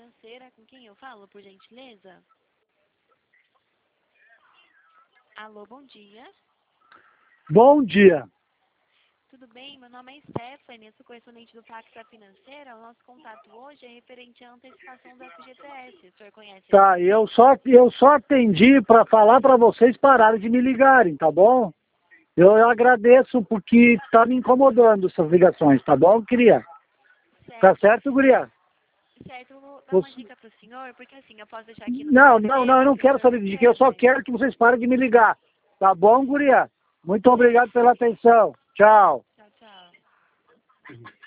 Financeira. Com quem eu falo, por gentileza? Alô, bom dia. Bom dia. Tudo bem? Meu nome é Stephanie, eu sou correspondente do Pacta Financeira. O nosso contato hoje é referente à antecipação do FGTS. O senhor conhece? Tá, eu só atendi para falar para vocês pararem de me ligarem, tá bom? Eu agradeço porque tá me incomodando essas ligações, tá bom, guria? Tá Certo. certo, guria? Certo, eu vou dar uma Você... dica para o senhor, porque assim, eu posso deixar aqui no Não, meu não, sistema, não, eu não se o quero senhor saber de que, eu quiser, só mas... quero que vocês parem de me ligar. Tá bom, guria? Muito obrigado pela atenção. Tchau. Tchau, tchau.